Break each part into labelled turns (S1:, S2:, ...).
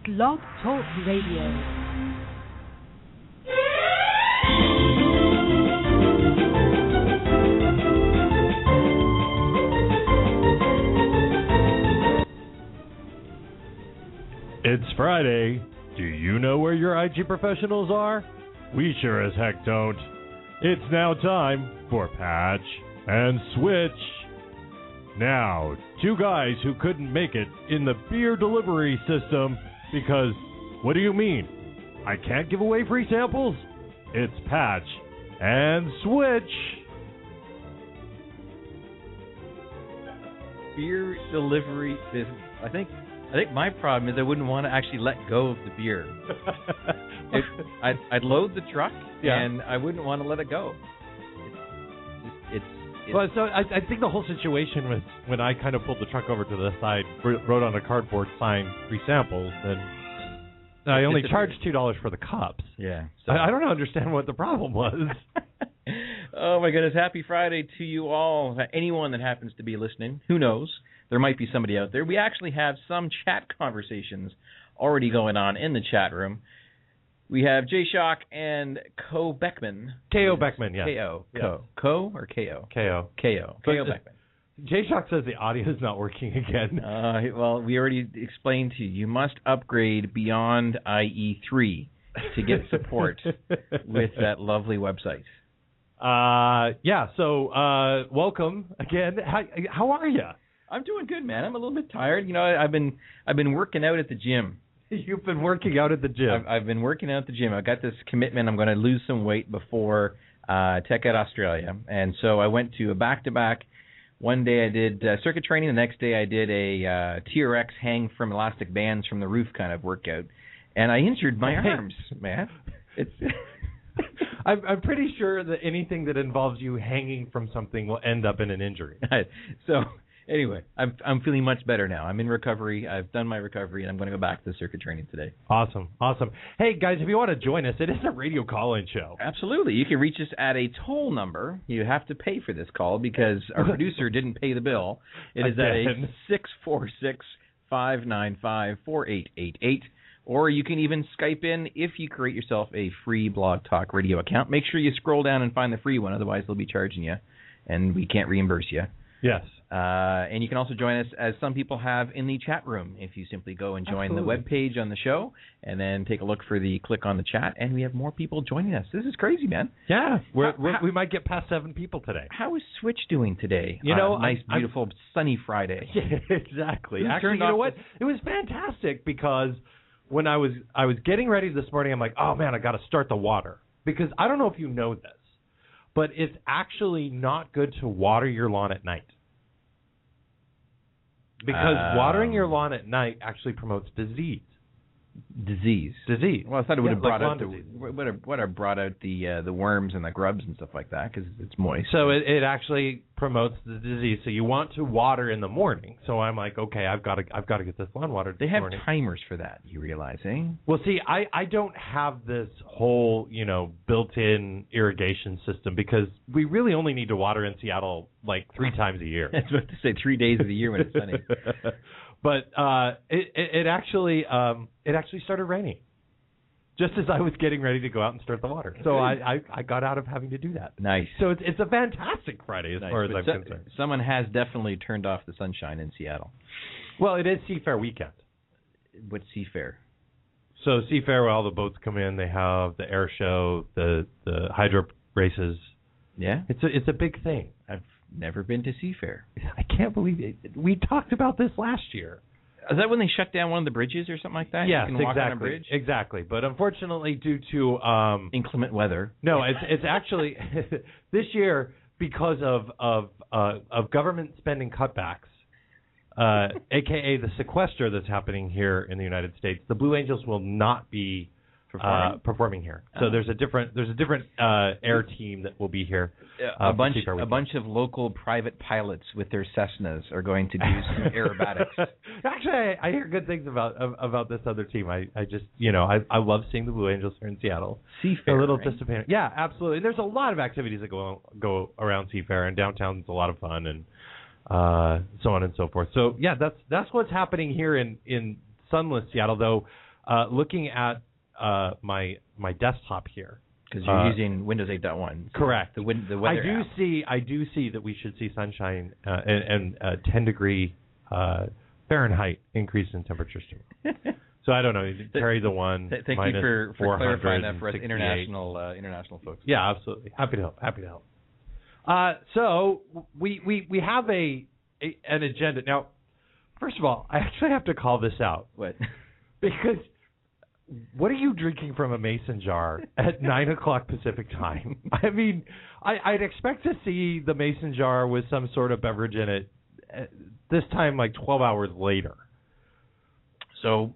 S1: Blog Talk Radio.
S2: It's Friday. Do you know where your IT professionals are? We sure as heck don't. It's now time for Patch and Switch. Now, two guys who couldn't make it in the beer delivery system because, what do you mean? I can't give away free samples? It's Patch and Switch.
S3: Beer delivery business. I think my problem is I wouldn't want to actually let go of the beer. I'd load the truck, and I wouldn't want to let it go.
S2: Well, so I think the whole situation was when I kind of pulled the truck over to the side, wrote on a cardboard sign free samples, and I only charged $2 for the cups.
S3: Yeah.
S2: So I don't understand what the problem was.
S3: Oh, my goodness. Happy Friday to you all. Anyone that happens to be listening, who knows? There might be somebody out there. We actually have some chat conversations already going on in the chat room. We have Jay Shock and Ko Beckman.
S2: K.O. Beckman, yes.
S3: K.O.
S2: Yes.
S3: Ko or K.O.?
S2: K.O.
S3: K.O. K.O. Beckman.
S2: Jay Shock says the audio is not working again.
S3: Well, we already explained to you. You must upgrade beyond IE3 to get support with that lovely website.
S2: So welcome again. How are you?
S3: I'm doing good, man. I'm a little bit tired. You know, I've been working out at the gym.
S2: You've been working out at the gym.
S3: I've been working out at the gym. I've got this commitment. I'm going to lose some weight before Tech Ed Australia. And so I went to a back-to-back. One day I did circuit training. The next day I did a TRX hang from elastic bands from the roof kind of workout. And I injured my arms, man. It's
S2: I'm pretty sure that anything that involves you hanging from something will end up in an injury.
S3: So anyway, I'm feeling much better now. I'm in recovery. I've done my recovery, and I'm going to go back to the circuit training today.
S2: Awesome. Hey, guys, if you want to join us, it is a radio call-in show.
S3: Absolutely. You can reach us at a toll number. You have to pay for this call because our producer didn't pay the bill. It is at a 646-595-4888. Or you can even Skype in if you create yourself a free Blog Talk Radio account. Make sure you scroll down and find the free one. Otherwise, they'll be charging you, and we can't reimburse you.
S2: Yes.
S3: And you can also join us, as some people have, in the chat room. If you simply go and join the web page on the show and then take a look for the click on the chat, and we have more people joining us. This is crazy, man.
S2: Yeah. We might get past 7 people today.
S3: How is Switch doing today?
S2: You know,
S3: nice, beautiful, sunny Friday.
S2: Yeah, exactly. Actually, you know what? It was fantastic because when I was getting ready this morning, I'm like, oh, man, I got to start the water. Because I don't know if you know this, but it's actually not good to water your lawn at night. Because watering your lawn at night actually promotes disease.
S3: Disease. Well, I thought it would have brought out the worms and the grubs and stuff like that because it's moist.
S2: So it actually promotes the disease. So you want to water in the morning. So I'm like, okay, I've got to get this lawn watered.
S3: They have timers for that. You realize, eh?
S2: Well, see, I don't have this whole built-in irrigation system because we really only need to water in Seattle like 3 times a year.
S3: I was about to say 3 days of the year when it's sunny.
S2: But it actually started raining just as I was getting ready to go out and start the water. So I got out of having to do that.
S3: Nice.
S2: So it's a fantastic Friday as far as I'm concerned.
S3: Someone has definitely turned off the sunshine in Seattle.
S2: Well, it is Seafair weekend.
S3: What's Seafair?
S2: So Seafair, where all the boats come in, they have the air show, the hydro races.
S3: Yeah?
S2: It's a big thing.
S3: I've never been to Seafair.
S2: I can't believe it. We talked about this last year.
S3: Is that when they shut down one of the bridges or something like that?
S2: Yes,
S3: you can walk
S2: exactly.
S3: on a bridge?
S2: Exactly. But unfortunately, due to
S3: inclement weather.
S2: No, it's actually this year because of government spending cutbacks, aka the sequester that's happening here in the United States. The Blue Angels will not be performing here. So there's a different air team that will be here.
S3: A bunch of local private pilots with their Cessnas are going to do some aerobatics.
S2: Actually, I hear good things about this other team. I just I love seeing the Blue Angels here in Seattle.
S3: Seafair,
S2: a little
S3: right?
S2: disappointing. Yeah, absolutely. There's a lot of activities that go around Seafair, and downtown's a lot of fun, and so on and so forth. So yeah, that's what's happening here in sunless Seattle, though. looking at my desktop here.
S3: Because you're using Windows 8.1. So
S2: correct.
S3: The weather app.
S2: I do see that we should see sunshine and 10-degree Fahrenheit increase in temperatures too. So I don't know. Carry the one.
S3: Thank you for clarifying that for us
S2: 68.
S3: international folks.
S2: Yeah, absolutely. Happy to help. So we have an agenda now. First of all, I actually have to call this out.
S3: What?
S2: Because what are you drinking from a mason jar at 9 o'clock Pacific time? I mean, I'd expect to see the mason jar with some sort of beverage in it this time, like 12 hours later.
S3: So,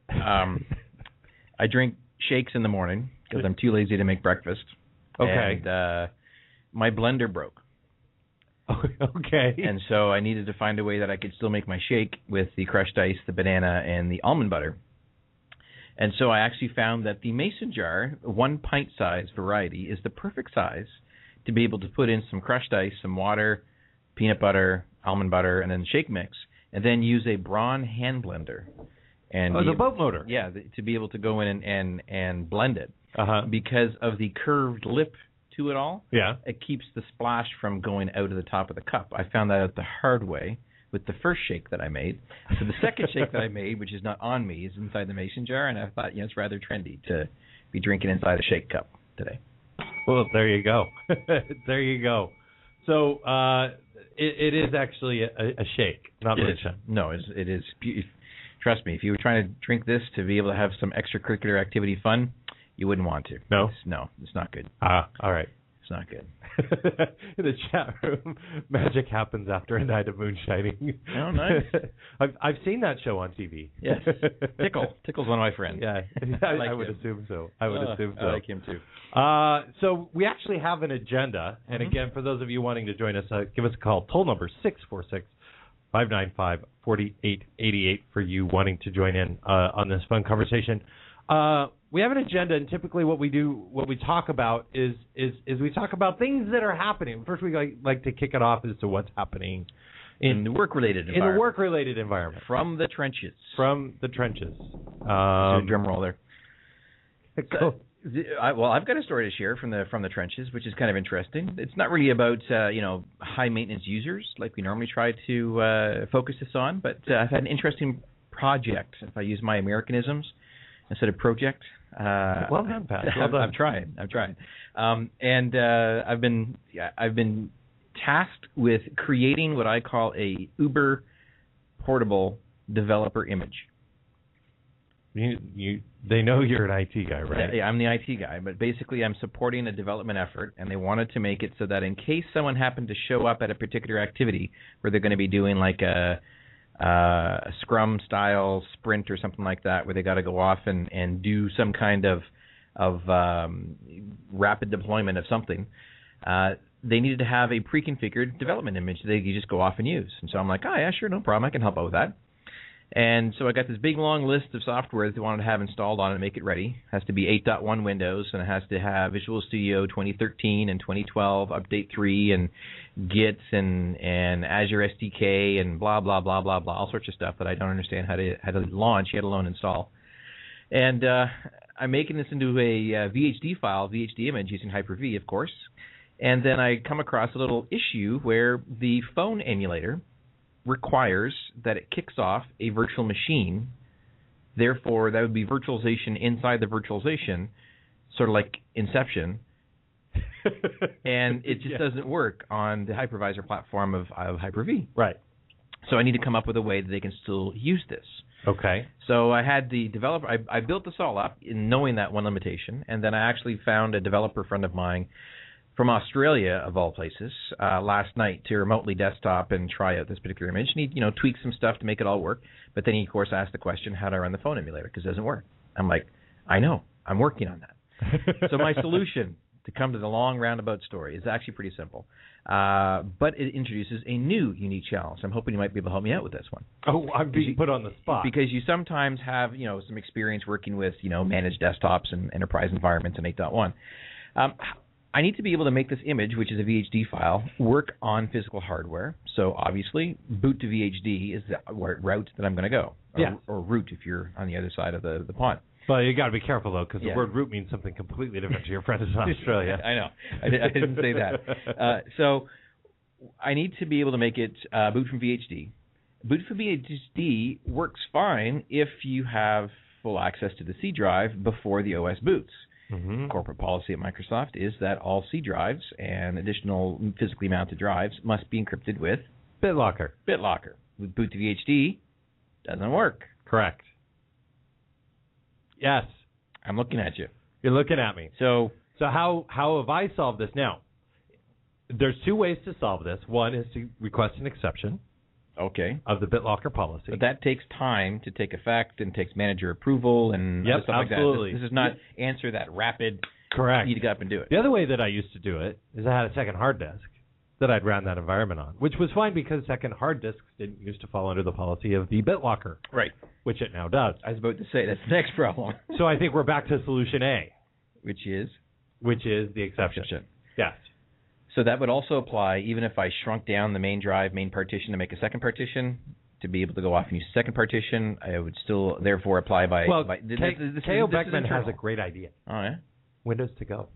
S3: I drink shakes in the morning because I'm too lazy to make breakfast.
S2: Okay.
S3: And my blender broke.
S2: Okay.
S3: And so I needed to find a way that I could still make my shake with the crushed ice, the banana, and the almond butter. And so I actually found that the mason jar, 1 pint size variety, is the perfect size to be able to put in some crushed ice, some water, peanut butter, almond butter, and then shake mix, and then use a Braun hand blender. And
S2: the boat motor.
S3: Yeah, to be able to go in and blend it.
S2: Uh-huh.
S3: Because of the curved lip to it all,
S2: yeah,
S3: it keeps the splash from going out of the top of the cup. I found that out the hard way with the first shake that I made. So the second shake that I made, which is not on me, is inside the mason jar, and I thought, it's rather trendy to be drinking inside a shake cup today.
S2: Well, there you go. There you go. So it is actually a shake, not moonshine.
S3: No, it is. Trust me, if you were trying to drink this to be able to have some extracurricular activity fun, you wouldn't want to.
S2: No?
S3: It's not good.
S2: All right.
S3: It's not good.
S2: In the chat room, magic happens after a night of moonshining.
S3: Oh, nice.
S2: I've seen that show on TV.
S3: Yes. Tickle's one of my friends.
S2: Yeah, I would assume so. I
S3: like him too.
S2: So we actually have an agenda, and again, for those of you wanting to join us, give us a call. Toll number 646-595-4888 for you wanting to join in on this fun conversation. We have an agenda, and typically what we talk about is we talk about things that are happening. First, we like to kick it off as to what's happening
S3: in the work-related environment.
S2: In the work-related environment.
S3: From the trenches.
S2: Drum
S3: roll there.
S2: Cool.
S3: I've got a story to share from the trenches, which is kind of interesting. It's not really about high maintenance users like we normally try to focus this on, but I've had an interesting project. If I use my Americanisms instead of project.
S2: Well done, Pat. Well done.
S3: I've tried. And I've been tasked with creating what I call a Uber portable developer image.
S2: They know you're an IT guy, right?
S3: Yeah, I'm the IT guy, but basically I'm supporting a development effort, and they wanted to make it so that in case someone happened to show up at a particular activity where they're going to be doing like a Scrum style sprint or something like that, where they got to go off and do some kind of rapid deployment of something, they needed to have a pre-configured development image that they could just go off and use. And so I'm like, oh yeah, sure, no problem, I can help out with that. And so I got this big long list of software that they wanted to have installed on it and make it ready. It has to be 8.1 Windows, and it has to have Visual Studio 2013 and 2012, Update 3, and Git and Azure SDK and blah, blah, blah, blah, blah, all sorts of stuff that I don't understand how to launch, let alone install. And I'm making this into a VHD image using Hyper-V, of course. And then I come across a little issue where the phone emulator requires that it kicks off a virtual machine. Therefore, that would be virtualization inside the virtualization, sort of like Inception. And it just doesn't work on the hypervisor platform of Hyper-V.
S2: Right.
S3: So I need to come up with a way that they can still use this.
S2: Okay.
S3: So I had the developer, I built this all up in knowing that one limitation, and then I actually found a developer friend of mine from Australia, of all places, last night to remotely desktop and try out this particular image. And he, tweaked some stuff to make it all work. But then he, of course, asked the question, how do I run the phone emulator? Because it doesn't work. I'm like, I know. I'm working on that. So my solution to come to the long roundabout story is actually pretty simple. But it introduces a new unique challenge. I'm hoping you might be able to help me out with this one.
S2: Oh, I'm being put on the spot.
S3: Because you sometimes have, some experience working with, managed desktops and enterprise environments in 8.1. I need to be able to make this image, which is a VHD file, work on physical hardware. So obviously, boot to VHD is the route that I'm going to go. Or route if you're on the other side of the pond.
S2: Well, you got to be careful, though, because the word root means something completely different to your friends in Australia.
S3: I know. I didn't say that. So I need to be able to make it boot from VHD. Boot from VHD works fine if you have full access to the C drive before the OS boots. Mm-hmm. Corporate policy at Microsoft is that all C drives and additional physically mounted drives must be encrypted with
S2: BitLocker.
S3: With boot to VHD, doesn't work.
S2: Correct. Yes.
S3: I'm looking at you.
S2: You're looking at me.
S3: So
S2: how have I solved this? Now, there's two ways to solve this. One is to request an exception.
S3: Okay.
S2: Of the BitLocker policy.
S3: But that takes time to take effect and takes manager approval and stuff
S2: absolutely.
S3: like that. This is not answer that rapid.
S2: Correct.
S3: You need to get up and do it.
S2: The other way that I used to do it is I had a second hard disk that I'd ran that environment on, which was fine because second hard disks didn't used to fall under the policy of the BitLocker.
S3: Right.
S2: Which it now does.
S3: I was about to say, that's the next problem.
S2: So I think we're back to solution A.
S3: Which is?
S2: Which is the exception. Yes.
S3: So that would also apply even if I shrunk down the main drive, main partition to make a second partition. To be able to go off and use a second partition, I would still therefore apply by...
S2: Well, K.O. Beckman has a great idea.
S3: Oh, yeah?
S2: Windows to go.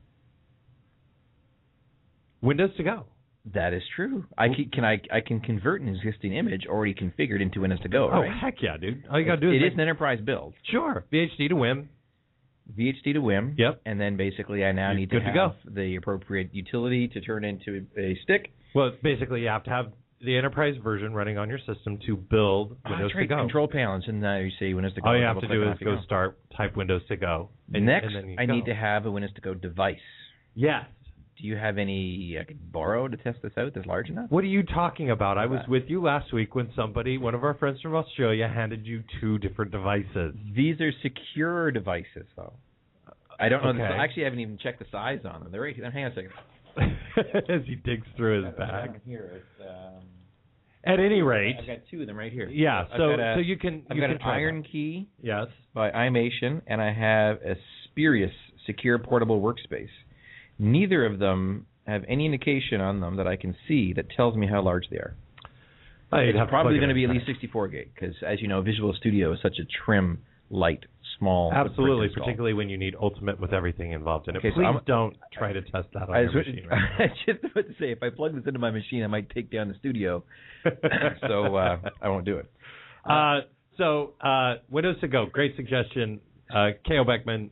S2: Windows to go.
S3: That is true. I can convert an existing image already configured into Windows to go, right?
S2: Oh, heck yeah, dude. All you got to do is...
S3: It is an enterprise build.
S2: Sure. VHD to WIM.
S3: VHD to WIM.
S2: Yep.
S3: And then basically I now need to have the appropriate utility to turn into a stick.
S2: Well, basically you have to have the enterprise version running on your system to build Windows to go.
S3: Control panels, and now you say Windows to go.
S2: All you have to do is go start, type Windows to go.
S3: Next, I need to have a Windows to go device.
S2: Yes.
S3: Do you have any I could borrow to test this out that's large enough?
S2: What are you talking about? I was with you last week when one of our friends from Australia, handed you two different devices.
S3: These are secure devices, though. I don't know. Actually, I haven't even checked the size on them. They're right. Hang on a second.
S2: As he digs through his bag.
S3: Here,
S2: at any rate,
S3: I've got two of them right here.
S2: Yeah, so you can.
S3: I've got an Iron Key.
S2: Yes.
S3: By iMation, and I have a Spurious secure portable workspace. Neither of them have any indication on them that I can see that tells me how large they are. It's probably going to be at least 64 gig because, as you know, Visual Studio is such a trim, light, small.
S2: Absolutely, particularly when you need Ultimate with everything involved in it. Please don't try to test that on your machine. Right?
S3: I was just about to say, if I plug this into my machine, I might take down the studio. So I won't do it.
S2: Windows to go, great suggestion. K.O. Beckman,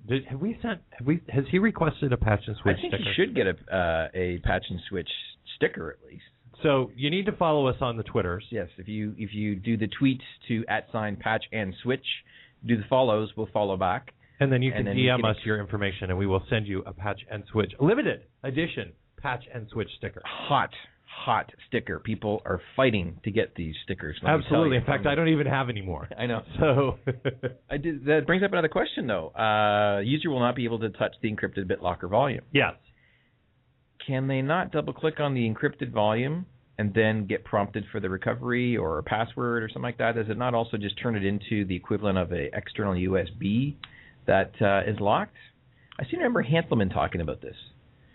S2: has he requested a patch and switch sticker?
S3: I think he should get a patch and switch sticker at least.
S2: So you need to follow us on the Twitters.
S3: Yes, if you do the tweets to @patch and switch, do the follows, we'll follow back.
S2: And then you can DM us your information, and we will send you a patch and switch limited edition patch and switch sticker.
S3: Hot sticker. People are fighting to get these stickers.
S2: Absolutely. In fact, I don't even have any more.
S3: I know.
S2: So
S3: that brings up another question, though. User will not be able to touch the encrypted BitLocker volume.
S2: Yes.
S3: Can they not double-click on the encrypted volume and then get prompted for the recovery or a password or something like that? Does it not also just turn it into the equivalent of an external USB that is locked? I seem to remember Hanselman talking about this.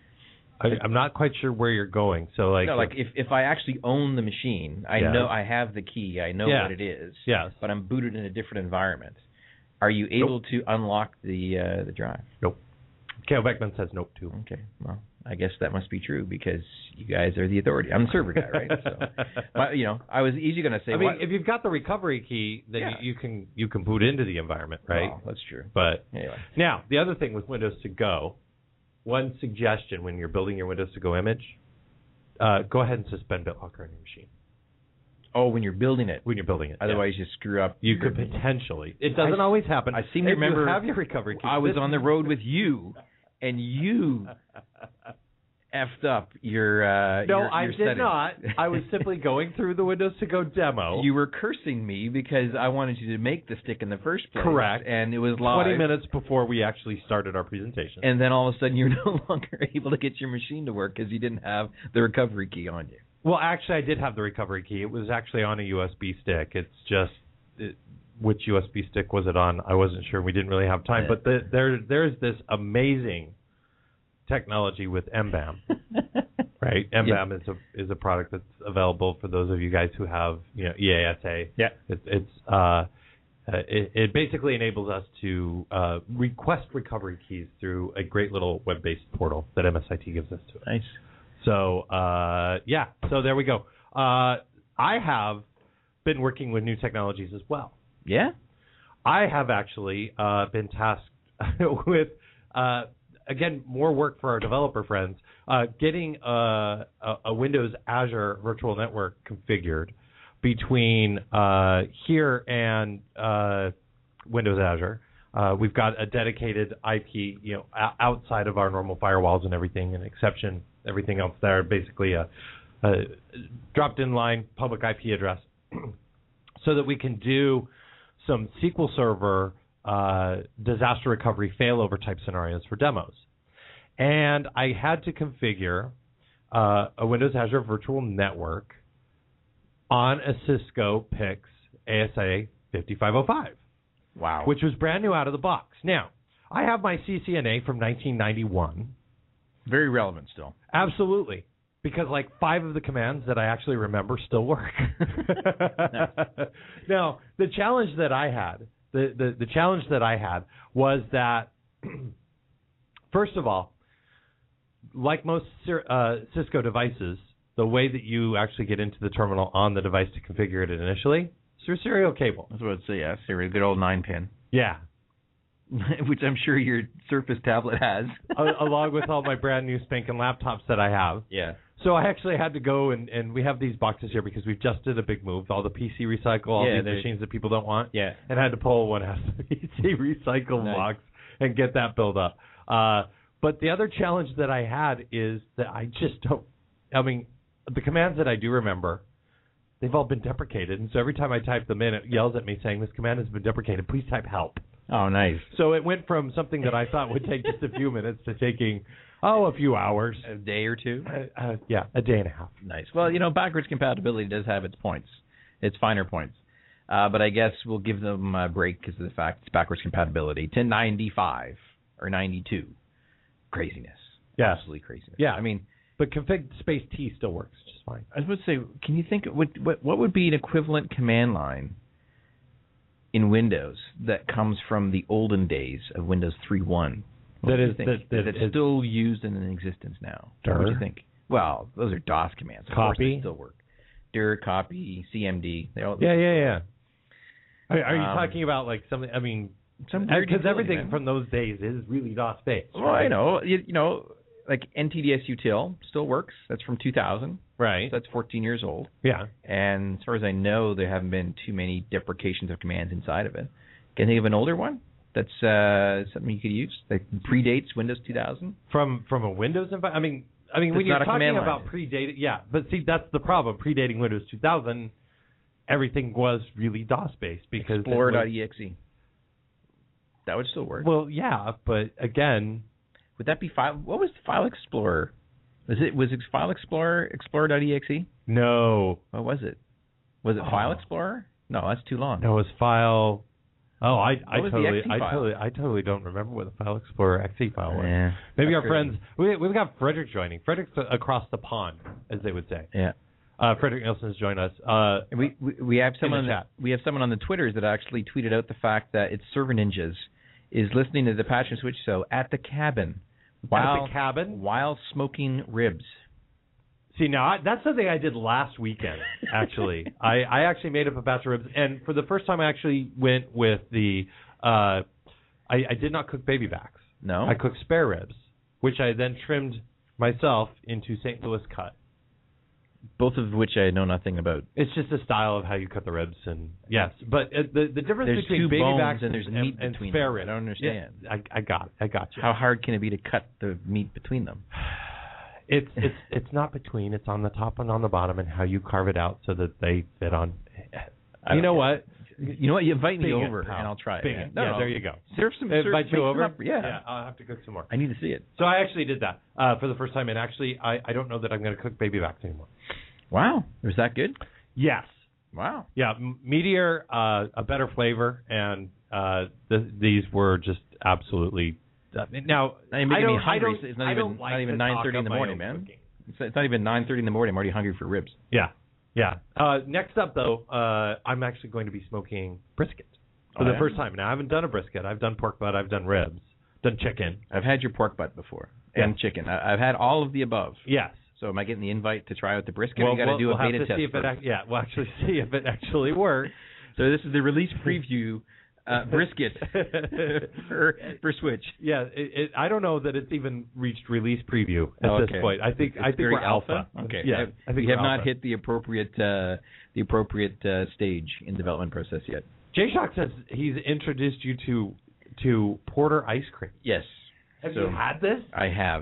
S2: I'm not quite sure where you're going. So
S3: if I actually own the machine, I know I have the key, I know what it is.
S2: Yes.
S3: But I'm booted in a different environment. Are you able to unlock the drive?
S2: Nope. K.O. Beckman says nope too.
S3: Okay. Well, I guess that must be true because you guys are the authority. I'm the server guy, right? So, but, I was easy going to say.
S2: I mean, if you've got the recovery key, then you can boot into the environment, right?
S3: Well, that's true.
S2: But
S3: anyway,
S2: now the other thing with Windows to Go. One suggestion when you're building your Windows to Go image, go ahead and suspend BitLocker on your machine.
S3: Oh, when you're building it.
S2: When you're building it.
S3: Otherwise, you screw up.
S2: You could potentially. It doesn't always happen.
S3: I seem to remember.
S2: You have your recovery key.
S3: I was on the road with you, and you effed up your
S2: I did not. I was simply going through the Windows to Go demo.
S3: You were cursing me because I wanted you to make the stick in the first place.
S2: Correct.
S3: And it was live.
S2: 20 minutes before we actually started our presentation.
S3: And then all of a sudden you're no longer able to get your machine to work because you didn't have the recovery key on you.
S2: Well, actually, I did have the recovery key. It was actually on a USB stick. It's just which USB stick was it on? I wasn't sure. We didn't really have time. But there's this amazing technology with MBAM. Right, MBAM is a product that's available for those of you guys who have EASA.
S3: Yeah,
S2: it basically enables us to request recovery keys through a great little web-based portal that MSIT gives us to it.
S3: Nice.
S2: So so there we go. I have been working with new technologies as well.
S3: Yeah,
S2: I have actually been tasked with again more work for our developer friends. Getting a Windows Azure virtual network configured between here and Windows Azure. We've got a dedicated IP, outside of our normal firewalls and everything, an exception, everything else there. Basically, a dropped-in line public IP address, so that we can do some SQL Server disaster recovery failover type scenarios for demos. And I had to configure a Windows Azure virtual network on a Cisco PIX ASA 5505.
S3: Wow.
S2: Which was brand new out of the box. Now, I have my CCNA from 1991.
S3: Very relevant still.
S2: Absolutely. Because 5 of the commands that I actually remember still work. Now, the challenge that I had, the challenge that I had was that, first of all, like most Cisco devices, the way that you actually get into the terminal on the device to configure it initially is through serial cable.
S3: That's what I'd say, yeah. Serial, good old 9-pin.
S2: Yeah.
S3: Which I'm sure your Surface tablet has.
S2: Along with all my brand new spanking laptops that I have.
S3: Yeah.
S2: So I actually had to go and we have these boxes here because we've just did a big move. All the PC recycle, all these machines that people don't want.
S3: Yeah.
S2: And I had to pull one out of the PC recycle box and get that built up. But the other challenge that I had is that I just don't, the commands that I do remember, they've all been deprecated. And so every time I type them in, it yells at me saying, this command has been deprecated. Please type help.
S3: Oh, nice.
S2: So it went from something that I thought would take just a few minutes to taking, a few hours.
S3: A day or two?
S2: Yeah, a day and a half.
S3: Nice. Well, backwards compatibility does have its points. Its finer points. But I guess we'll give them a break because of the fact it's backwards compatibility to 95 or 92. Craziness.
S2: Yeah.
S3: Absolutely craziness.
S2: Yeah. But config space T still works just fine.
S3: I was going to say, can you think, what would be an equivalent command line in Windows that comes from the olden days of Windows 3.1? That's still used and in existence now. What do you think? Well, those are DOS commands. Of course they still work. dir, copy, CMD. They all.
S2: Yeah. Are you talking about something? Because everything from those days is really DOS based.
S3: Well, right? I know. Like NTDS util still works. That's from 2000.
S2: Right.
S3: So that's 14 years old.
S2: Yeah.
S3: And as far as I know, there haven't been too many deprecations of commands inside of it. Can you think of an older one that's something you could use that predates Windows 2000?
S2: From a Windows environment? When you're talking about predated, yeah. But see, that's the problem. Predating Windows 2000, everything was really DOS based because
S3: Explorer.exe. That would still work.
S2: Well, yeah, but again.
S3: Would that be file? What was File Explorer? Was it File Explorer Explorer.exe?
S2: No.
S3: What was it? Was it File Explorer? No, that's too long.
S2: No, it was File. Oh, I totally don't remember what the File Explorer exe file was.
S3: Yeah,
S2: maybe our friends. We've got Frederick joining. Frederick's across the pond, as they would say.
S3: Yeah.
S2: Frederick Nielsen has joined us.
S3: We have someone on the Twitters that actually tweeted out the fact that it's Server Ninjas is listening to the Patch and Switch show at the cabin. While smoking ribs.
S2: See, now that's something I did last weekend. Actually, I actually made up a batch of ribs, and for the first time, I actually went with the. I did not cook baby backs.
S3: No,
S2: I cooked spare ribs, which I then trimmed myself into St. Louis cut.
S3: Both of which I know nothing about.
S2: It's just a style of how you cut the ribs, and yes, but the difference
S3: there's
S2: between
S3: two
S2: baby
S3: bones
S2: backs
S3: and there's meat
S2: and
S3: between
S2: spare
S3: them.
S2: ribs.
S3: I don't understand.
S2: Yeah, I got you.
S3: How hard can it be to cut the meat between them?
S2: It's not between. It's on the top and on the bottom, and how you carve it out so that they fit on. You know what?
S3: You invite me over, and I'll try it.
S2: No, there you go.
S3: Invite you over?
S2: Yeah, I'll have to cook some more.
S3: I need to see it.
S2: So I actually did that for the first time, and actually I don't know that I'm going to cook baby backs anymore.
S3: Wow. Was that good?
S2: Yes.
S3: Wow.
S2: Yeah, meatier, a better flavor, and these were just absolutely Now,
S3: You're making me hungry.
S2: I don't,
S3: It's not
S2: I
S3: even
S2: don't like
S3: not even
S2: to talk
S3: 9:30 in the
S2: up my
S3: morning,
S2: own
S3: man.
S2: cooking.
S3: It's not even 9:30 in the morning. I'm already hungry for ribs.
S2: Yeah. Next up, though, I'm actually going to be smoking brisket for the first time. Now, I haven't done a brisket. I've done pork butt. I've done ribs. Done chicken.
S3: I've had your pork butt before and chicken. I've had all of the above.
S2: Yes.
S3: So am I getting the invite to try out the brisket?
S2: Well,
S3: you got to do a beta test.
S2: We'll actually see if it actually works.
S3: So this is the release preview brisket for Switch.
S2: Yeah, I don't know that it's even reached release preview at this point. I think we're alpha.
S3: Okay.
S2: Yeah, I think
S3: we have not
S2: alpha.
S3: hit the appropriate stage in development process yet.
S2: J-Shock says he's introduced you to Porter ice cream.
S3: Yes.
S2: Have you had this?
S3: I have.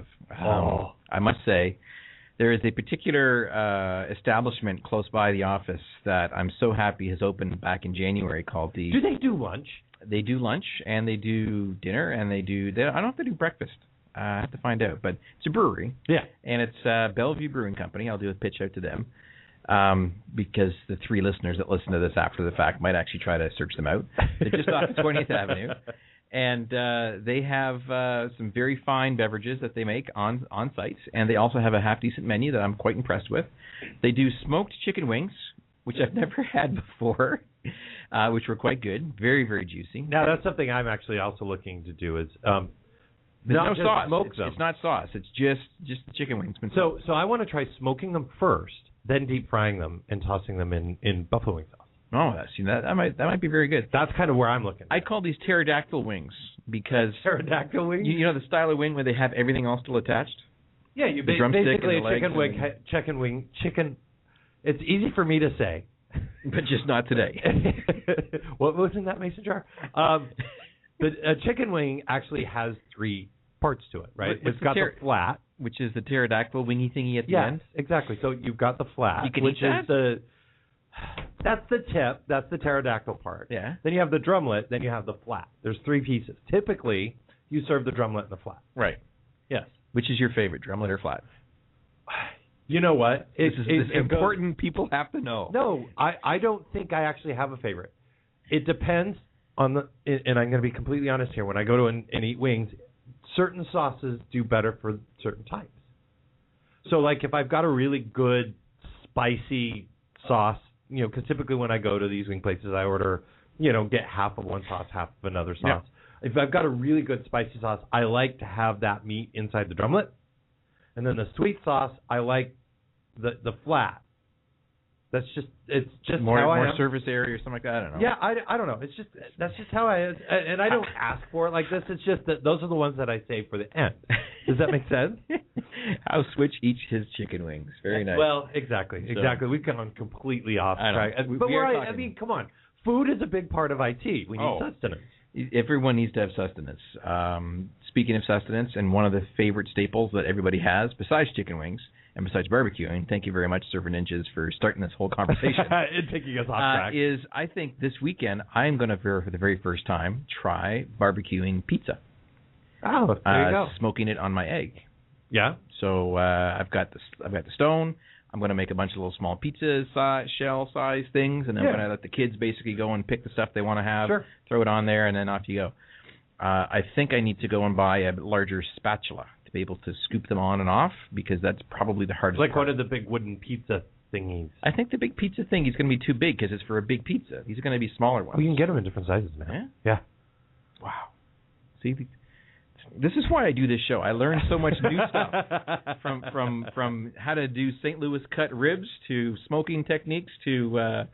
S3: I must say, there is a particular establishment close by the office that I'm so happy has opened back in January called the...
S2: Do they do lunch?
S3: They do lunch, and they do dinner, and I don't know if they do breakfast. I have to find out. But it's a brewery.
S2: Yeah.
S3: And it's Bellevue Brewing Company. I'll do a pitch out to them because the 3 listeners that listen to this after the fact might actually try to search them out. They're just off 20th Avenue. And they have some very fine beverages that they make on site, and they also have a half-decent menu that I'm quite impressed with. They do smoked chicken wings, which I've never had before, which were quite good, very, very juicy.
S2: Now, that's something I'm actually also looking to do is
S3: there's
S2: not
S3: no
S2: just
S3: sauce.
S2: smoke them.
S3: It's not sauce. It's just the chicken wings.
S2: So I want to try smoking them first, then deep frying them and tossing them in buffalo wing sauce.
S3: Oh, that might be very good.
S2: That's kind of where I'm looking.
S3: I call these pterodactyl wings because
S2: pterodactyl wings.
S3: You know the style of wing where they have everything else still attached.
S2: Yeah, you
S3: the drumstick
S2: basically
S3: and the
S2: legs chicken. It's easy for me to say,
S3: but just not today.
S2: What was in that mason jar? But a chicken wing actually has 3 parts to it, right? It's got the flat,
S3: which is the pterodactyl wingy thingy at the end.
S2: Yes, exactly. So you've got the flat,
S3: you can
S2: which
S3: eat that?
S2: That's the tip. That's the pterodactyl part.
S3: Yeah.
S2: Then you have the drumlet. Then you have the flat. There's 3 pieces. Typically, you serve the drumlet and the flat.
S3: Right.
S2: Yes.
S3: Which is your favorite, drumlet or flat?
S2: You know what?
S3: It's important. People have to know.
S2: No, I don't think I actually have a favorite. It depends on and I'm going to be completely honest here. When I go to and eat wings, certain sauces do better for certain types. So, like, if I've got a really good spicy sauce, because typically when I go to these wing places, I order, get half of one sauce, half of another sauce. Yeah. If I've got a really good spicy sauce, I like to have that meat inside the drumlet. And then the sweet sauce, I like the flat. It's just
S3: more
S2: how I am.
S3: surface area or something like that. I don't know.
S2: Yeah, I don't know. That's just how I am, and I don't ask for it like this. It's just that those are the ones that I save for the end. Does that make sense?
S3: How Switch eats his chicken wings. Very nice.
S2: Well, exactly. We've gone completely off track. But I mean, come on. Food is a big part of IT. We need sustenance.
S3: Everyone needs to have sustenance. Speaking of sustenance, and one of the favorite staples that everybody has, besides chicken wings and besides barbecuing, thank you very much, Surfer Ninjas, for starting this whole conversation.
S2: And taking us off track.
S3: Is I think this weekend I'm going to, for the very first time, try barbecuing pizza.
S2: Oh, there you go.
S3: Smoking it on my egg.
S2: Yeah.
S3: So I've got the stone. I'm going to make a bunch of little small pizza shell size things, and then I'm going to let the kids basically go and pick the stuff they want to have, throw it on there, and then off you go. I think I need to go and buy a larger spatula to be able to scoop them on and off, because that's probably the hardest part.
S2: Like one of the big wooden pizza thingies.
S3: I think the big pizza thing is going to be too big because it's for a big pizza. These are going to be smaller ones.
S2: We can get them in different sizes, man. Yeah.
S3: Wow. See, this is why I do this show. I learn so much new stuff from how to do St. Louis cut ribs to smoking techniques to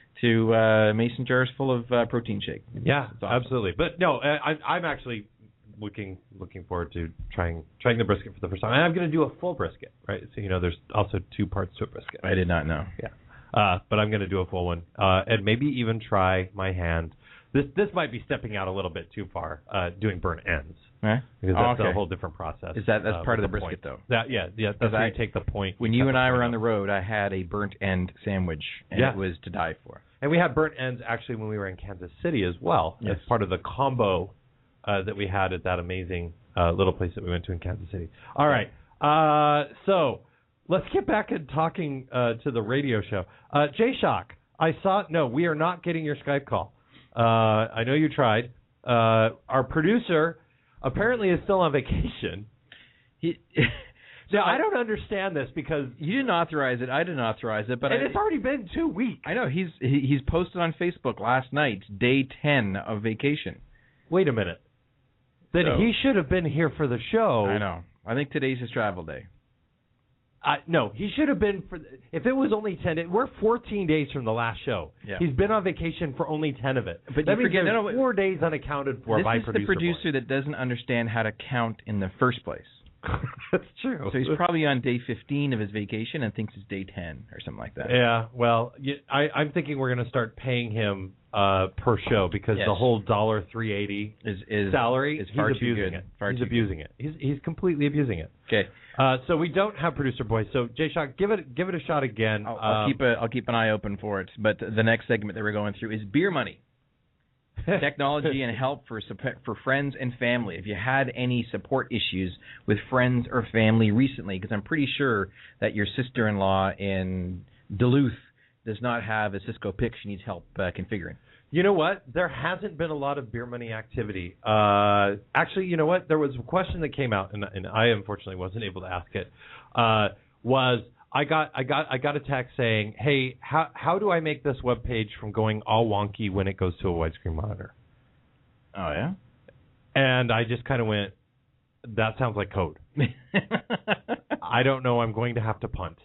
S3: mason jars full of protein shake.
S2: Yeah,
S3: awesome.
S2: Absolutely. But no, I'm actually looking forward to trying the brisket for the first time. And I'm going to do a full brisket, right? So there's also 2 parts to a brisket.
S3: I did not know.
S2: Yeah. But I'm going to do a full one, and maybe even try my hand. This might be stepping out a little bit too far, doing burnt ends. Because that's a whole different process.
S3: That's part of the brisket, though?
S2: That's where you take the point.
S3: When you and I were on the road, I had a burnt end sandwich, and it was to die for.
S2: And we had burnt ends, actually, when we were in Kansas City as well, as part of the combo that we had at that amazing little place that we went to in Kansas City. All right. So let's get back and talking to the radio show. J-Shock, we are not getting your Skype call. I know you tried. Our producer...
S4: apparently is still on vacation. Now, I don't understand this because
S3: you didn't authorize it. I didn't authorize it, but
S4: it's already been 2 weeks.
S3: I know he's posted on Facebook last night, day 10 of vacation.
S4: Wait a minute. Then he should have been here for the show.
S3: I know. I think today's his travel day.
S4: No, he should have been for. If it was only 10, we're 14 days from the last show.
S3: Yeah.
S4: He's been on vacation for only 10 of it.
S3: But
S4: that means
S3: forget,
S4: there's 4 days unaccounted for by
S3: This is the producer that doesn't understand how to count in the first place.
S4: That's true.
S3: So he's probably on day 15 of his vacation and thinks it's day 10 or something like that.
S4: Yeah, well, I'm thinking we're going to start paying him per show because the whole $3.80
S3: is
S4: salary
S3: is far
S4: he's
S3: too
S4: abusing
S3: good.
S4: it.
S3: Far
S4: he's
S3: too
S4: abusing
S3: good.
S4: it. He's completely abusing it.
S3: Okay.
S4: So we don't have producer boy. So Jay-Shock, give it a shot again.
S3: I'll keep an eye open for it. But the next segment that we're going through is beer money. Technology and help for friends and family. If you had any support issues with friends or family recently, because I'm pretty sure that your sister-in-law in Duluth does not have a Cisco PIC she needs help configuring.
S4: You know what? There hasn't been a lot of beer money activity. Actually, you know what? There was a question that came out, and I unfortunately wasn't able to ask it. I got a text saying, "Hey, how do I make this web page from going all wonky when it goes to a widescreen monitor?"
S3: Oh yeah.
S4: And I just kind of went, "That sounds like code." I don't know. I'm going to have to punt.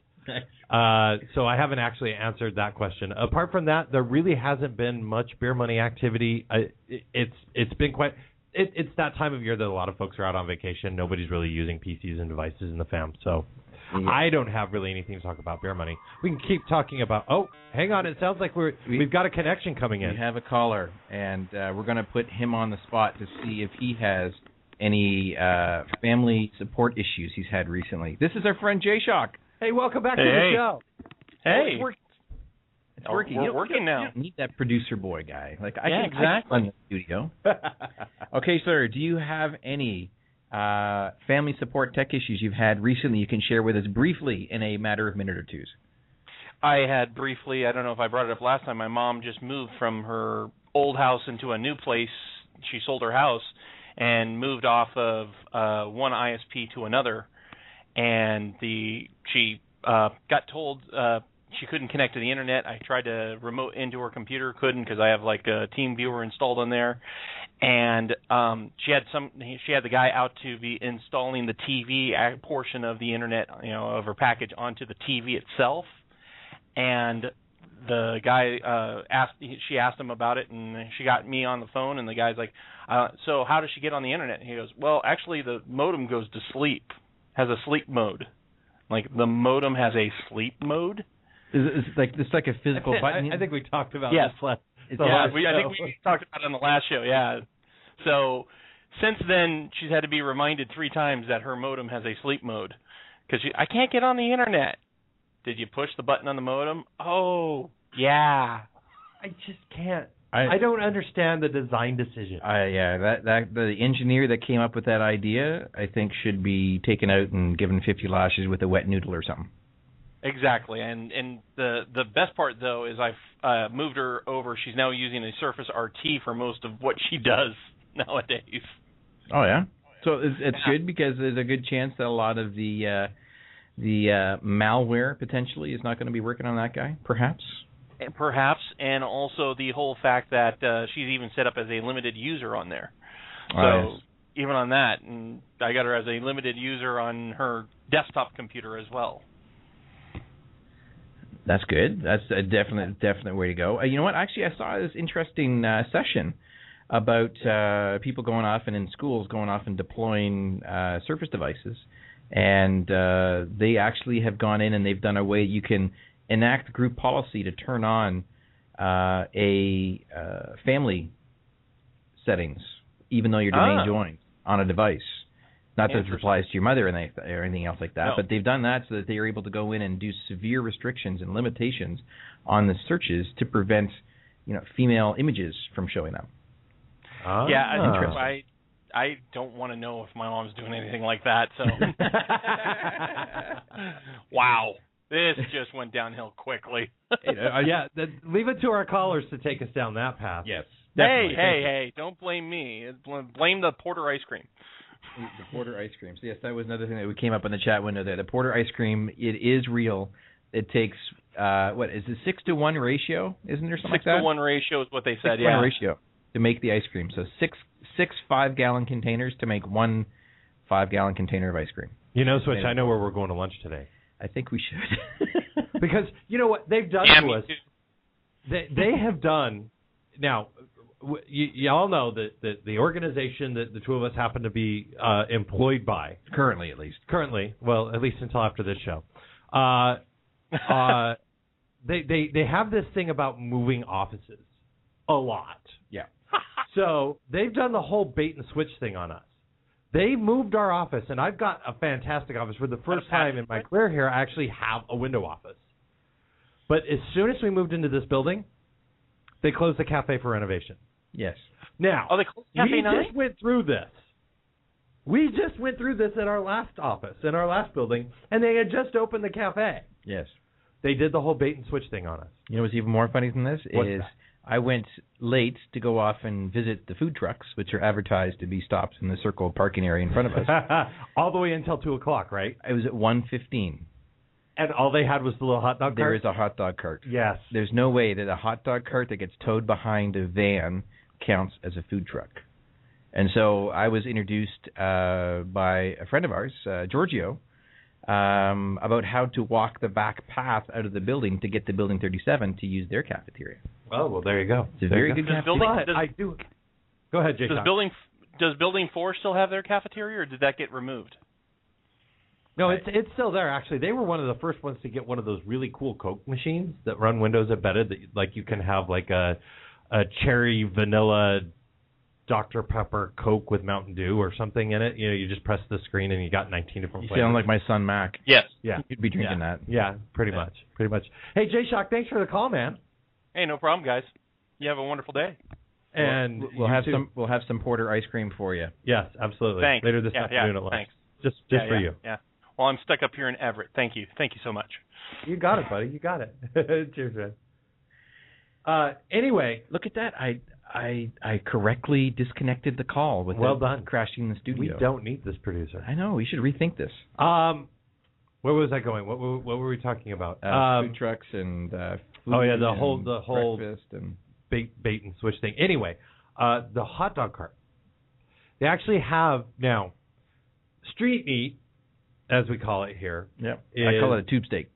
S4: So I haven't actually answered that question. Apart from that, there really hasn't been much beer money activity. It's been quite. It's that time of year that a lot of folks are out on vacation. Nobody's really using PCs and devices in the fam, so. Yeah. I don't have really anything to talk about beer money. We can keep talking about. Oh, hang on! It sounds like we've got a connection coming in.
S3: We have a caller, and we're going to put him on the spot to see if he has any family support issues he's had recently. This is our friend Jay-Shock.
S4: Hey, welcome back to the show.
S5: Hey,
S3: it's working.
S5: We're working now.
S3: You don't need that producer boy guy. I can
S5: exactly.
S3: run the studio. Okay, sir. Do you have any family support tech issues you've had recently you can share with us briefly in a matter of minute or two?
S5: I had briefly, I don't know if I brought it up last time, my mom just moved from her old house into a new place. She sold her house and moved off of one ISP to another, and she got told she couldn't connect to the internet. I tried to remote into her computer, couldn't because I have like a TeamViewer installed on there. And she had the guy out to be installing the TV portion of the internet, of her package onto the TV itself. And the guy she asked him about it, and she got me on the phone. And the guy's like, "So how does she get on the internet?" And he goes, "Well, actually, the modem goes to sleep, has a sleep mode. Like the modem has a sleep mode."
S3: It's like a physical button.
S4: I think we talked about
S5: this
S4: last.
S5: I think we talked about it on the last show, yeah. So since then, she's had to be reminded 3 times that her modem has a sleep mode. Because I can't get on the internet. Did you push the button on the modem? Oh, yeah.
S4: I just can't. I don't understand the design decision.
S3: That the engineer that came up with that idea, I think, should be taken out and given 50 lashes with a wet noodle or something.
S5: Exactly, and the best part though is I've moved her over. She's now using a Surface RT for most of what she does nowadays.
S3: Oh yeah, so it's good because there's a good chance that a lot of the malware potentially is not going to be working on that guy, perhaps.
S5: Perhaps, and also the whole fact that she's even set up as a limited user on there. So even on that, and I got her as a limited user on her desktop computer as well.
S3: That's good. That's a definite way to go. You know what? Actually, I saw this interesting session about people going off and in schools going off and deploying Surface devices, and they actually have gone in and they've done a way you can enact group policy to turn on a family settings, even though your domain joined on a device. Not that it applies to your mother or anything else like that, but they've done that so that they are able to go in and do severe restrictions and limitations on the searches to prevent, female images from showing up.
S5: I don't want to know if my mom's doing anything like that. So, wow, this just went downhill quickly.
S4: Leave it to our callers to take us down that path.
S3: Yes. Definitely.
S5: Hey! Don't blame me. Blame the Porter ice cream.
S3: The Porter ice cream. So yes, that was another thing that we came up in the chat window there. The Porter ice cream, it is real. It takes what is it, 6-to-1 ratio? Isn't there something like that?
S5: 6-to-1 ratio is what they said.
S3: 6-to-1 ratio to make the ice cream. So six 5-gallon containers to make 1 5-gallon container of ice cream.
S4: You know, Switch, I know where we're going to lunch today.
S3: I think we should.
S4: Because you know what they've done to us. They have done. Now, you all know that the organization that the two of us happen to be employed by,
S3: currently at least.
S4: Well, at least until after this show. They have this thing about moving offices a lot.
S3: Yeah.
S4: So they've done the whole bait and switch thing on us. They moved our office, and I've got a fantastic office. For the first time in my career here, I actually have a window office. But as soon as we moved into this building, they closed the cafe for renovation.
S3: Yes.
S4: Now,
S5: they closed Cafe 9?
S4: just went through this. We just went through this at our last office, in our last building, and they had just opened the cafe.
S3: Yes.
S4: They did the whole bait and switch thing on us.
S3: You know what's even more funny than this is I went late to go off and visit the food trucks, which are advertised to be stops in the circle parking area in front of us.
S4: All the way until 2 o'clock, right?
S3: I was at 1:15.
S4: And all they had was the little hot dog cart?
S3: There is a hot dog cart.
S4: Yes.
S3: There's no way that a hot dog cart that gets towed behind a van counts as a food truck. And so I was introduced by a friend of ours, Giorgio, about how to walk the back path out of the building to get to Building 37 to use their cafeteria.
S4: Oh, well, there you go.
S3: It's a very good cafeteria.
S4: I do. Go ahead, Jason.
S5: Does Building 4 still have their cafeteria, or did that get removed?
S4: No, it's still there, actually. They were one of the first ones to get one of those really cool Coke machines that run Windows Embedded, that like you can have like a cherry vanilla Dr. Pepper Coke with Mountain Dew or something in it. You know, you just press the screen and you got 19 different flavors.
S3: You sound like my son Mac.
S5: Yes.
S4: Yeah.
S3: You'd be drinking that.
S4: Yeah, pretty much. Hey, Jay-Shock, thanks for the call, man.
S5: Hey, no problem, guys. You have a wonderful day.
S4: And
S3: we'll have some Porter ice cream for you.
S4: Yes, absolutely.
S5: Thanks.
S4: Later this afternoon at lunch.
S5: Thanks.
S4: Just for you.
S5: Yeah. Well, I'm stuck up here in Everett. Thank you so much.
S4: You got it, buddy. You got it. Cheers, man. Anyway,
S3: look at that. I correctly disconnected the call without
S4: well done.
S3: Crashing the studio.
S4: We don't need this producer.
S3: I know. We should rethink this.
S4: Where was I going? What were we talking about?
S3: Food trucks and food.
S4: Oh yeah, the whole
S3: breakfast and
S4: bait and switch thing. Anyway, the hot dog cart. They actually have now street meat, as we call it here.
S3: Yeah, I call it a tube steak.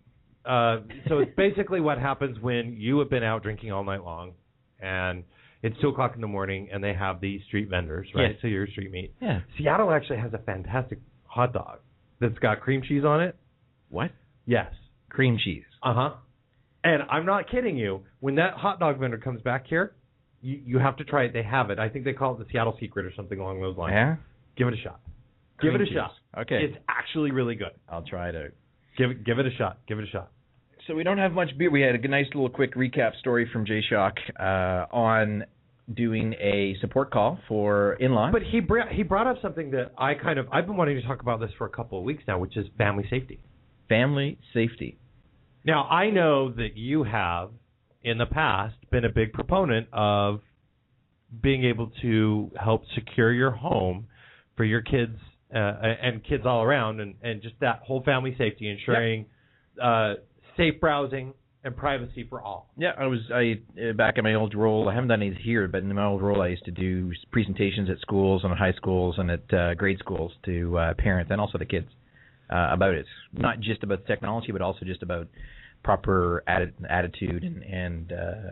S4: So it's basically what happens when you have been out drinking all night long, and it's 2 o'clock in the morning, and they have these street vendors, right?
S3: Yes.
S4: So you're street meat.
S3: Yeah.
S4: Seattle actually has a fantastic hot dog that's got cream cheese on it.
S3: What?
S4: Yes.
S3: Cream cheese.
S4: Uh-huh. And I'm not kidding you. When that hot dog vendor comes back here, you have to try it. They have it. I think they call it the Seattle Secret or something along those lines.
S3: Yeah?
S4: Give it a shot.
S3: Cream
S4: Give it a
S3: cheese.
S4: shot.
S3: Okay.
S4: It's actually really good.
S3: I'll try it out.
S4: Give it a shot. Give it a shot.
S3: So we don't have much beer. We had a nice little quick recap story from Jay-Shock on doing a support call for in-law.
S4: But he brought up something that I've been wanting to talk about this for a couple of weeks now, which is family safety.
S3: Family safety.
S4: Now, I know that you have, in the past, been a big proponent of being able to help secure your home for your kids and kids all around, and just that whole family safety, ensuring safe browsing and privacy for all.
S3: Yeah, I back in my old role, I haven't done it here, but in my old role I used to do presentations at schools and at high schools and at grade schools to parents and also the kids about it. Not just about technology, but also just about proper attitude and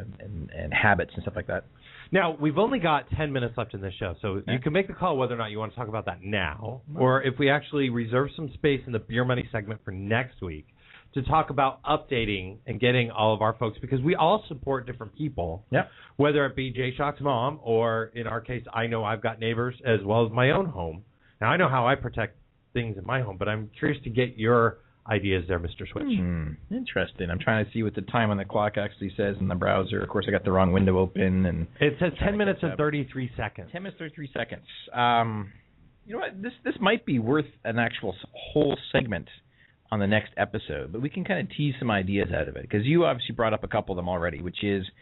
S3: habits and stuff like that.
S4: Now, we've only got 10 minutes left in this show, so you can make the call whether or not you want to talk about that now, or if we actually reserve some space in the Beer Money segment for next week to talk about updating and getting all of our folks, because we all support different people, whether it be Jay-Shock's mom, or in our case, I know I've got neighbors as well as my own home. Now, I know how I protect things in my home, but I'm curious to get your ideas there, Mr. Switch.
S3: Interesting. I'm trying to see what the time on the clock actually says in the browser. Of course, I got the wrong window open. And
S4: it says 10 minutes and 33 seconds.
S3: 10 minutes, 33 seconds. You know what? This might be worth an actual whole segment on the next episode, but we can kind of tease some ideas out of it, because you obviously brought up a couple of them already, which is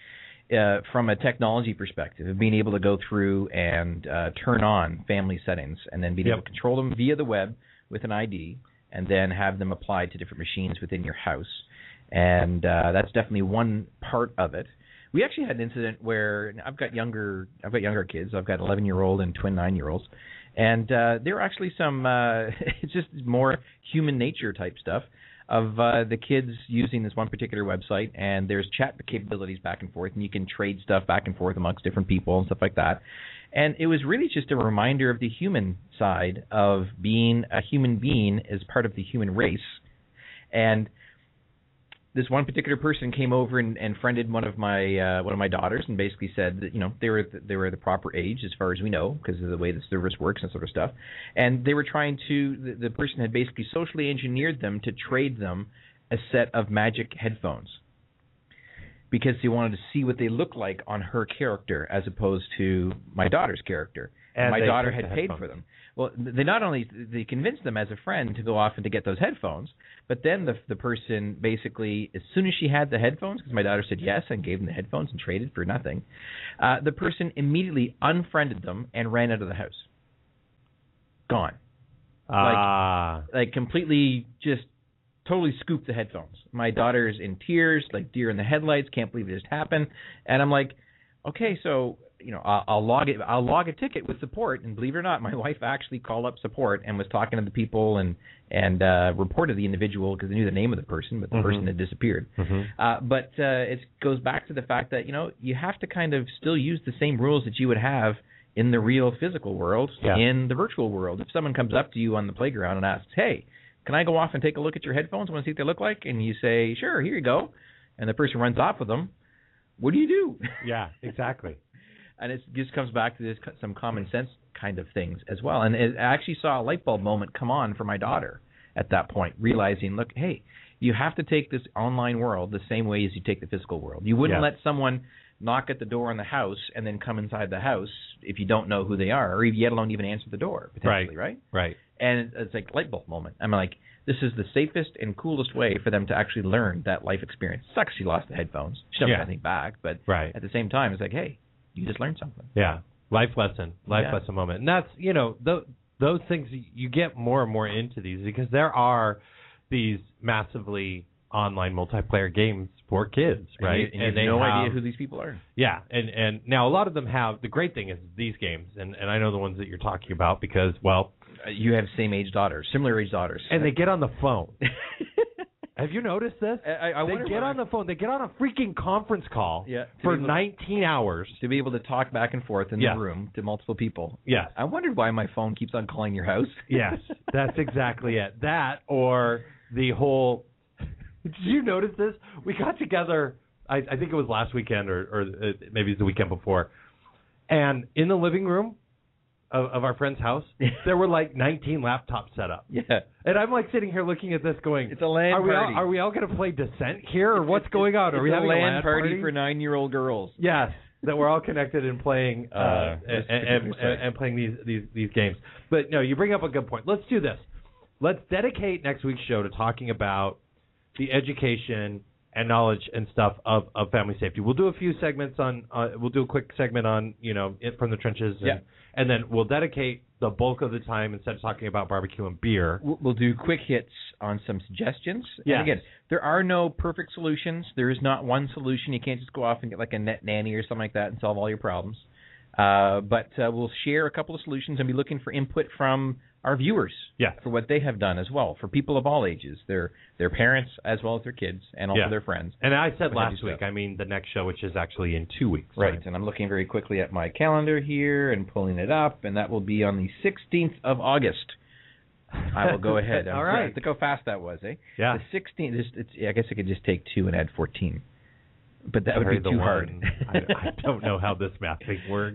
S3: from a technology perspective, of being able to go through and turn on family settings and then being able to control them via the web with an ID and then have them applied to different machines within your house. And that's definitely one part of it. We actually had an incident where I've got younger kids. I've got 11-year-old and twin 9-year-olds. And there were actually some it's just more human nature type stuff of the kids using this one particular website, and there's chat capabilities back and forth, and you can trade stuff back and forth amongst different people and stuff like that. And it was really just a reminder of the human side of being a human being as part of the human race. And this one particular person came over and friended one of my daughters, and basically said that, you know, they were the proper age as far as we know because of the way the service works and sort of stuff. And they were trying to the person had basically socially engineered them to trade them a set of magic headphones because they wanted to see what they look like on her character as opposed to my daughter's character. And my daughter had paid for them. Well, they convinced them as a friend to go off and to get those headphones, but then the person basically, as soon as she had the headphones, because my daughter said yes and gave them the headphones and traded for nothing, the person immediately unfriended them and ran out of the house. Gone. Like completely just totally scooped the headphones. My daughter's in tears, like deer in the headlights, can't believe it just happened. And I'm like, okay, so, you know, I'll log a ticket with support, and believe it or not, my wife actually called up support and was talking to the people and reported the individual because they knew the name of the person, but the person had disappeared. But it goes back to the fact that, you know, you have to kind of still use the same rules that you would have in the real physical world, in the virtual world. If someone comes up to you on the playground and asks, hey, can I go off and take a look at your headphones? I want to see what they look like. And you say, sure, here you go. And the person runs off with them. What do you do?
S4: Yeah, exactly.
S3: And it just comes back to this some common sense kind of things as well. And I actually saw a light bulb moment come on for my daughter at that point, realizing, look, hey, you have to take this online world the same way as you take the physical world. You wouldn't let someone knock at the door in the house and then come inside the house if you don't know who they are, or yet alone even answer the door, potentially, right?
S4: Right.
S3: And it's like light bulb moment. I'm like, this is the safest and coolest way for them to actually learn that life experience. Sucks she lost the headphones. She doesn't get anything back, but at the same time, it's like, hey, you just learned something.
S4: Yeah, life lesson moment. And that's, you know, those things, you get more and more into these because there are these massively online multiplayer games for kids, right?
S3: And they have no idea who these people are.
S4: Yeah, and now a lot of them have, the great thing is these games, and I know the ones that you're talking about because, well,
S3: you have same-age daughters, similar-age daughters.
S4: And they get on the phone. Have you noticed this?
S3: They
S4: get on the phone. They get on a freaking conference call for 19 hours.
S3: To be able to talk back and forth in the room to multiple people.
S4: Yes.
S3: I wondered why my phone keeps on calling your house.
S4: Yes, that's exactly it. That or the whole... Did you notice this? We got together, I think it was last weekend or maybe it's the weekend before, and in the living room of our friend's house, there were like 19 laptops set up.
S3: Yeah.
S4: And I'm like sitting here looking at this going,
S3: it's a LAN party.
S4: Are we all going to play Descent here, or what's going on? Are we having a LAN
S3: party for 9-year-old girls?
S4: Yes, that we're all connected and playing and playing these games. But no, you bring up a good point. Let's do this. Let's dedicate next week's show to talking about the education and knowledge and stuff of family safety. We'll do a few segments on. We'll do a quick segment on it from the trenches. And then we'll dedicate the bulk of the time, instead of talking about barbecue and beer,
S3: we'll do quick hits on some suggestions.
S4: Yes.
S3: And again, there are no perfect solutions. There is not one solution. You can't just go off and get like a net nanny or something like that and solve all your problems. But we'll share a couple of solutions and be looking for input from our viewers for what they have done as well, for people of all ages, their parents as well as their kids and also their friends.
S4: And I said last week, I mean the next show, which is actually in 2 weeks.
S3: Right, and I'm looking very quickly at my calendar here and pulling it up, and that will be on the 16th of August. I will go ahead.
S4: All right.
S3: Look how fast that was, eh?
S4: Yeah.
S3: The 16th, I guess I could just take 2 and add 14. But that would be too hard.
S4: I don't know how this math thing works.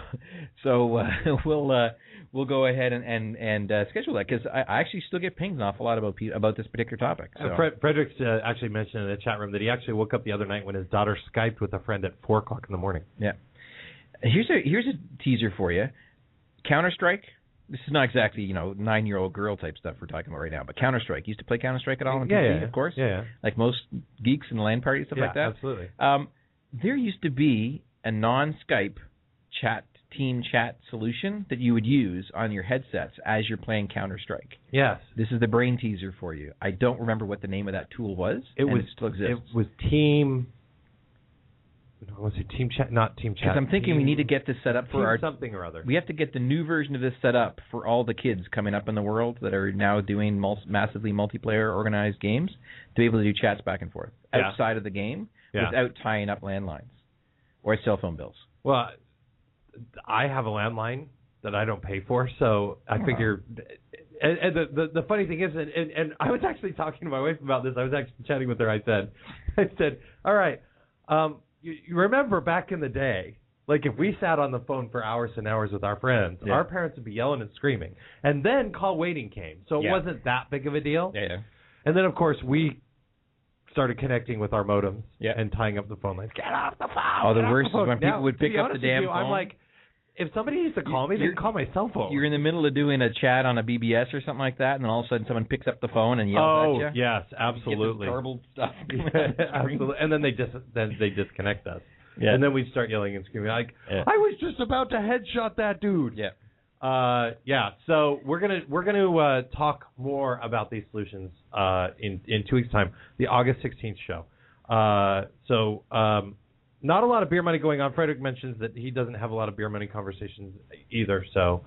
S3: So we'll go ahead and schedule that, because I actually still get pinged an awful lot about this particular topic. So.
S4: Frederick's actually mentioned in the chat room that he actually woke up the other night when his daughter Skyped with a friend at 4 o'clock in the morning.
S3: Yeah. Here's a teaser for you. Counter-Strike. This is not exactly 9-year-old girl type stuff we're talking about right now, but Counter-Strike. Used to play Counter-Strike at all on PC, of course.
S4: Yeah.
S3: Like most geeks in LAN parties, stuff like that.
S4: Absolutely.
S3: there used to be a non-Skype team chat solution that you would use on your headsets as you're playing Counter-Strike.
S4: Yes.
S3: This is the brain teaser for you. I don't remember what the name of that tool was.
S4: It
S3: still exists.
S4: It was Team. No, was it Team Chat? Not Team Chat.
S3: Because I'm thinking we need to get this set up for our
S4: something or other.
S3: We have to get the new version of this set up for all the kids coming up in the world that are now doing massively multiplayer organized games to be able to do chats back and forth outside of the game without tying up landlines or cell phone bills.
S4: Well, I have a landline that I don't pay for, so I figure. And the funny thing is, and I was actually talking to my wife about this. I was actually chatting with her. I said, all right, you remember back in the day, like if we sat on the phone for hours and hours with our friends, our parents would be yelling and screaming, and then call waiting came, so it wasn't that big of a deal.
S3: Yeah.
S4: And then of course we started connecting with our modems and tying up the phone lines. Get off the phone.
S3: Oh, the worst is when people would pick up the damn phone.
S4: I'm like, if somebody needs to call me, they can call my cell phone.
S3: You're in the middle of doing a chat on a BBS or something like that, and then all of a sudden someone picks up the phone and yells at you.
S4: Yes, absolutely.
S3: You get this garbled stuff.
S4: Absolutely. And then they disconnect us.
S3: Yeah.
S4: And then we start yelling and screaming like, I was just about to headshot that dude.
S3: Yeah.
S4: So we're gonna talk more about these solutions in 2 weeks' time, the August 16th show. Not a lot of beer money going on. Frederick mentions that he doesn't have a lot of beer money conversations either. So,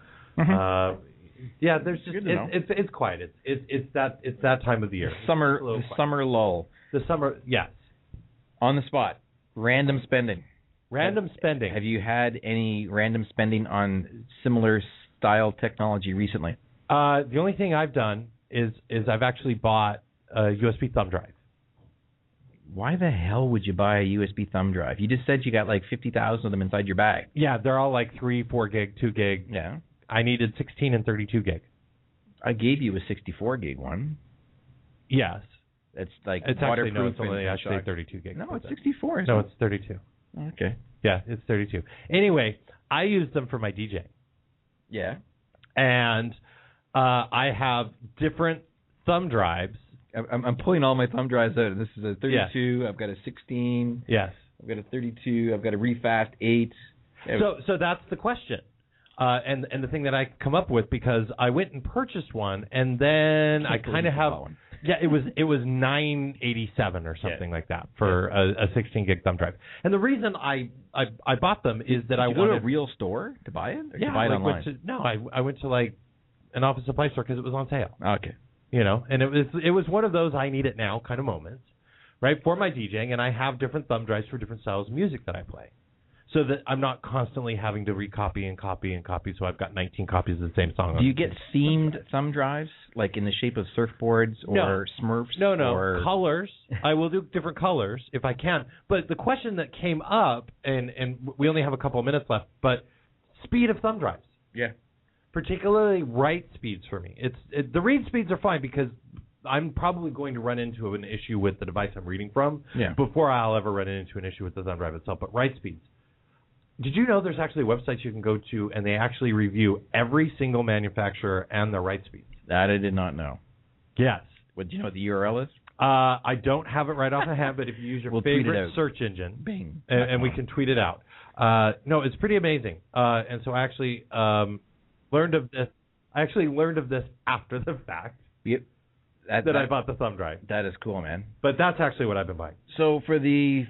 S4: there's just it's quiet. It's that time of the year.
S3: Summer lull.
S4: The summer, yes.
S3: On the spot, random spending.
S4: Random spending.
S3: Have you had any random spending on similar style technology recently?
S4: The only thing I've done is I've actually bought a USB thumb drive.
S3: Why the hell would you buy a USB thumb drive? You just said you got like 50,000 of them inside your bag.
S4: Yeah, they're all like 3, 4 gig, 2 gig.
S3: Yeah.
S4: I needed 16 and 32 gig.
S3: I gave you a 64 gig one.
S4: Yes.
S3: It's like
S4: it's
S3: waterproof.
S4: Actually, no, it's only actually 32 gig.
S3: No, it's 64.
S4: No, it's 32.
S3: Okay.
S4: Yeah, it's 32. Anyway, I use them for my DJ.
S3: Yeah.
S4: And I have different thumb drives.
S3: I'm pulling all my thumb drives out. This is a 32. I've got a 16.
S4: Yes.
S3: I've got a 32. I've got a Refast 8.
S4: So that's the question. And the thing that I come up with, because I went and purchased one, and then I kind of have one. Yeah, it was $987 or something like that for a 16 gig thumb drive. And the reason I bought them is that I wanted
S3: go to a real store to buy it, or to buy it online.
S4: I went to like an office supply store because it was on sale.
S3: Okay.
S4: You know, and it was one of those I need it now kind of moments, right, for my DJing, and I have different thumb drives for different styles of music that I play, so that I'm not constantly having to recopy and copy and copy, so I've got 19 copies of the same song.
S3: Do you get themed thumb drives, like in the shape of surfboards or Smurfs?
S4: No, colors. I will do different colors if I can. But the question that came up, and we only have a couple of minutes left, but speed of thumb drives.
S3: Yeah.
S4: Particularly write speeds for me. The read speeds are fine because I'm probably going to run into an issue with the device I'm reading from before I'll ever run into an issue with the thumb drive itself. But write speeds. Did you know there's actually websites you can go to and they actually review every single manufacturer and their write speeds?
S3: That I did not know.
S4: Yes.
S3: Do you know what the URL is?
S4: I don't have it right off the hand, but if you use your favorite search engine,
S3: Bing,
S4: and we can tweet it out. No, it's pretty amazing. And so I actually learned of this. I actually learned of this after the fact.
S3: Yep.
S4: That I bought the thumb drive.
S3: That is cool, man.
S4: But that's actually what I've been buying.
S3: So for the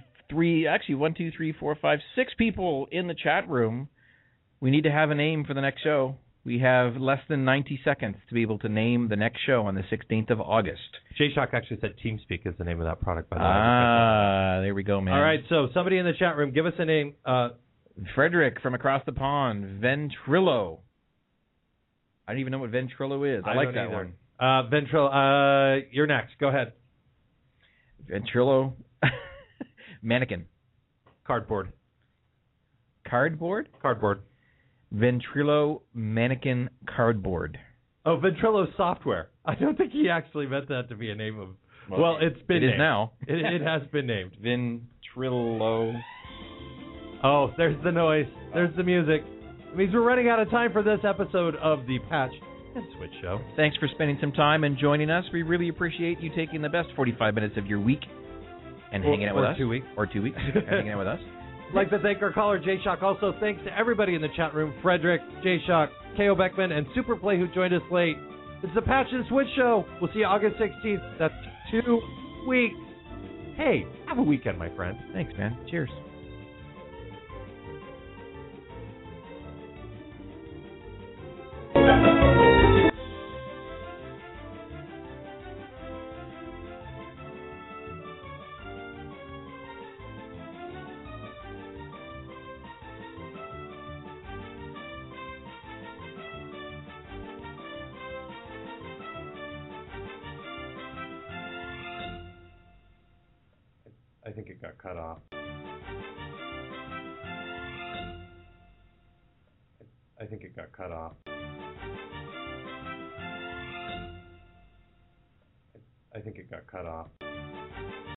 S3: 6 people in the chat room, we need to have a name for the next show. We have less than 90 seconds to be able to name the next show on the 16th of August.
S4: J-Shock actually said TeamSpeak is the name of that product, by the way.
S3: There we go, man.
S4: All right, so somebody in the chat room, give us a name.
S3: Frederick from across the pond, Ventrilo. I don't even know what Ventrilo is. I like that one.
S4: Ventrilo, you're next. Go ahead.
S3: Ventrilo. Mannequin.
S4: Cardboard.
S3: Cardboard?
S4: Cardboard.
S3: Ventrilo Mannequin Cardboard.
S4: Oh, Ventrilo Software. I don't think he actually meant that to be a name of... Well, it's been named.
S3: It is now.
S4: It has been named.
S3: Ventrilo.
S4: Oh, there's the noise. There's the music. It means we're running out of time for this episode of the Patch and Switch Show.
S3: Thanks for spending some time and joining us. We really appreciate you taking the best 45 minutes of your week and hanging out with us.
S4: 2 weeks.
S3: Or 2 weeks. And hanging out with us.
S4: I'd like to thank our caller, J-Shock. Also, thanks to everybody in the chat room, Frederick, J-Shock, K.O. Beckman, and Superplay who joined us late. It's the Patch and Switch Show. We'll see you August 16th. That's 2 weeks. Hey, have a weekend, my friend.
S3: Thanks, man. Cheers.
S4: I think it got cut off. I think it got cut off. I think it got cut off.